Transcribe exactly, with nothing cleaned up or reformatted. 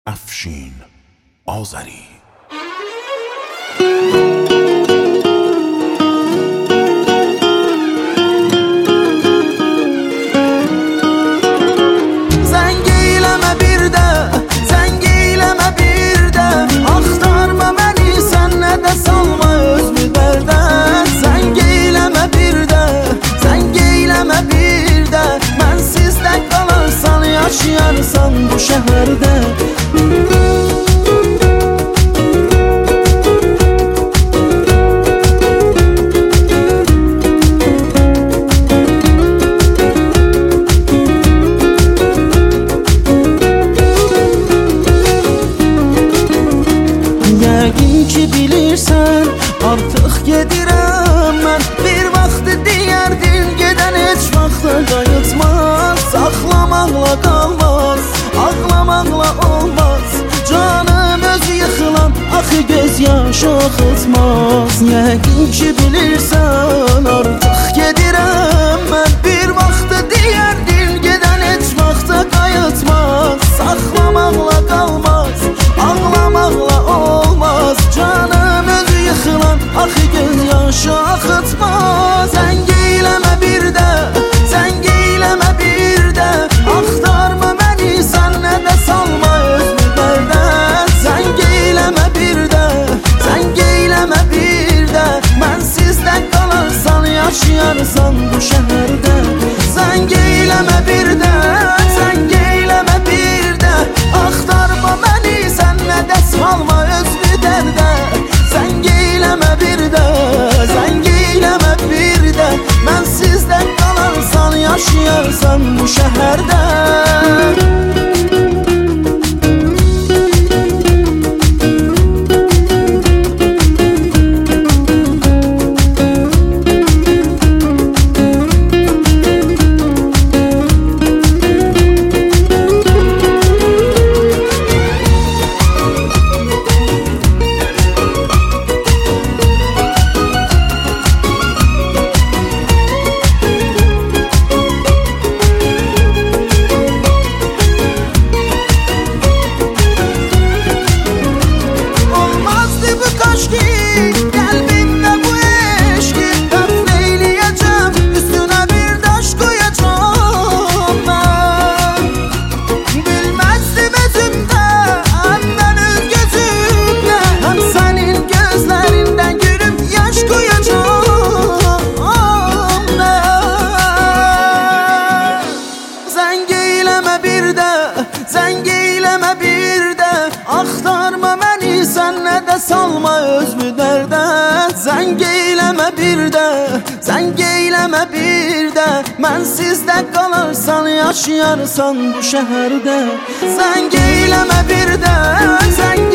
افشین آذری. Zəng eyləmə bir də, zəng eyləmə bir də, axtarma məni, sən nə də salma özünü dərdə. Zəng eyləmə bir də, zəng eyləmə bir də, mənsiz də qalarsan, yaşayarsan bu şəhərdə. Yəqin ki bilirsən, artıq gedirəm mən. Bir vaxt deyərdin, gedən heç vaxta qayıtmaz. Saxlamaqla qalmaz, ağlamaqla olmaz. Canım öz yıxılan, axı göz yaşı axıtmaz. Yəqin ki bilirsən, artıq gedirəm mən. Bir vaxt deyərdin, gedən heç vaxta qayıtmaz. Saxlamaqla qalmaz, ağlamaqla olmaz. Canım özü yıxılan, axı göz yaşı axıtmaz. Zəng eyləmə bir də, zəng eyləmə bir də, axtarma məni, sən nə də salma özünü dərdə. Zəng eyləmə bir də, zəng eyləmə bir də, mənsiz də qalarsan, yaşayarsan bu şəhərdə. Zəng eyləmə bir də, zəng eyləmə bir də, axtarma məni, sən nə də salma özünü dərdə. Zəng eyləmə bir də, zəng eyləmə bir də, mənsiz də qalarsan, yaşayarsan bu şəhərdə. Zəng eyləmə bir də, axtarma məni, sən nə də salma özünü dərdə. Zəng eyləmə bir də, zəng eyləmə bir də, mənsiz də qalarsan, yaşayarsan bu şəhərdə. Zəng eyləmə bir də, zəng